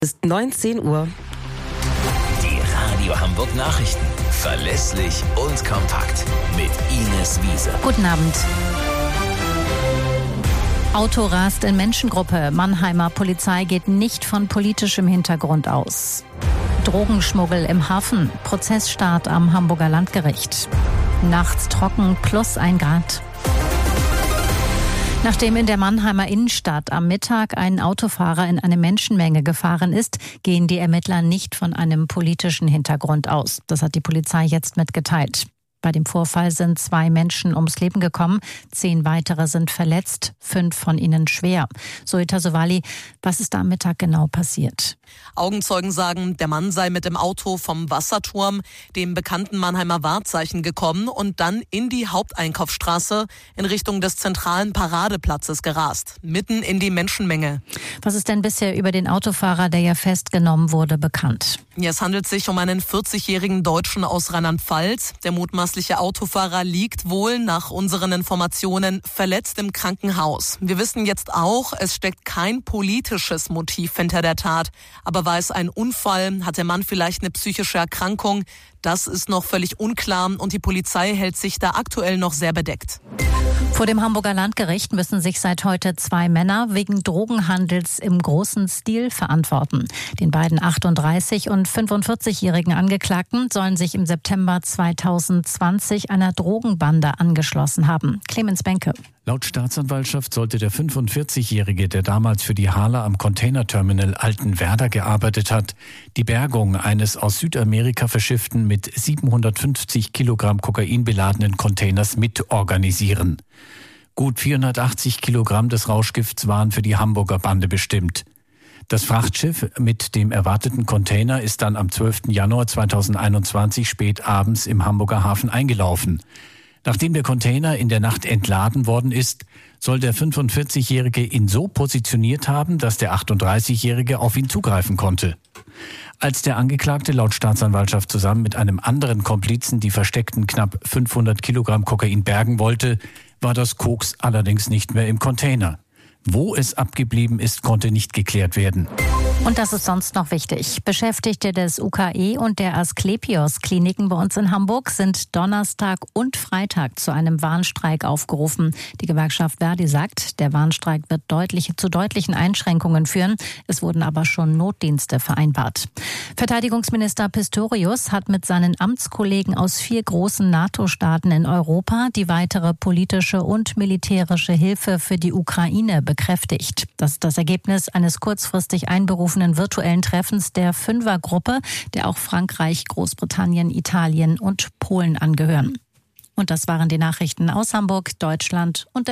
Es ist 19 Uhr. Die Radio Hamburg Nachrichten. Verlässlich und kompakt. Mit Ines Wiese. Guten Abend. Auto rast in Menschengruppe. Mannheimer Polizei geht nicht von politischem Hintergrund aus. Drogenschmuggel im Hafen. Prozessstart am Hamburger Landgericht. Nachts trocken, +1 Grad. Nachdem in der Mannheimer Innenstadt am Mittag ein Autofahrer in eine Menschenmenge gefahren ist, gehen die Ermittler nicht von einem politischen Hintergrund aus. Das hat die Polizei jetzt mitgeteilt. Bei dem Vorfall sind 2 Menschen ums Leben gekommen, 10 weitere sind verletzt, 5 von ihnen schwer. Zoe Sowali, was ist da am Mittag genau passiert? Augenzeugen sagen, der Mann sei mit dem Auto vom Wasserturm, dem bekannten Mannheimer Wahrzeichen, gekommen und dann in die Haupteinkaufsstraße in Richtung des zentralen Paradeplatzes gerast, mitten in die Menschenmenge. Was ist denn bisher über den Autofahrer, der ja festgenommen wurde, bekannt? Ja, es handelt sich um einen 40-jährigen Deutschen aus Rheinland-Pfalz. Der mutmaßliche Autofahrer liegt wohl nach unseren Informationen verletzt im Krankenhaus. Wir wissen jetzt auch, es steckt kein politisches Motiv hinter der Tat. Aber war es ein Unfall? Hat der Mann vielleicht eine psychische Erkrankung? Das ist noch völlig unklar und die Polizei hält sich da aktuell noch sehr bedeckt. Vor dem Hamburger Landgericht müssen sich seit heute 2 Männer wegen Drogenhandels im großen Stil verantworten. Den beiden 38- und 45-jährigen Angeklagten sollen sich im September 2020 einer Drogenbande angeschlossen haben. Clemens Benke. Laut Staatsanwaltschaft sollte der 45-Jährige, der damals für die Hala am Containerterminal Altenwerder gearbeitet hat, die Bergung eines aus Südamerika verschifften mit 750 Kilogramm Kokain beladenen Containers mitorganisieren. Gut 480 Kilogramm des Rauschgifts waren für die Hamburger Bande bestimmt. Das Frachtschiff mit dem erwarteten Container ist dann am 12. Januar 2021 spät abends im Hamburger Hafen eingelaufen. Nachdem der Container in der Nacht entladen worden ist, soll der 45-Jährige ihn so positioniert haben, dass der 38-Jährige auf ihn zugreifen konnte. Als der Angeklagte laut Staatsanwaltschaft zusammen mit einem anderen Komplizen die versteckten knapp 500 Kilogramm Kokain bergen wollte, war das Koks allerdings nicht mehr im Container. Wo es abgeblieben ist, konnte nicht geklärt werden. Und das ist sonst noch wichtig. Beschäftigte des UKE und der Asklepios-Kliniken bei uns in Hamburg sind Donnerstag und Freitag zu einem Warnstreik aufgerufen. Die Gewerkschaft Verdi sagt, der Warnstreik wird zu deutlichen Einschränkungen führen. Es wurden aber schon Notdienste vereinbart. Verteidigungsminister Pistorius hat mit seinen Amtskollegen aus 4 großen NATO-Staaten in Europa die weitere politische und militärische Hilfe für die Ukraine bekräftigt. Das ist das Ergebnis eines kurzfristig einberufenen virtuellen Treffens der 5er-Gruppe, der auch Frankreich, Großbritannien, Italien und Polen angehören. Und das waren die Nachrichten aus Hamburg, Deutschland und der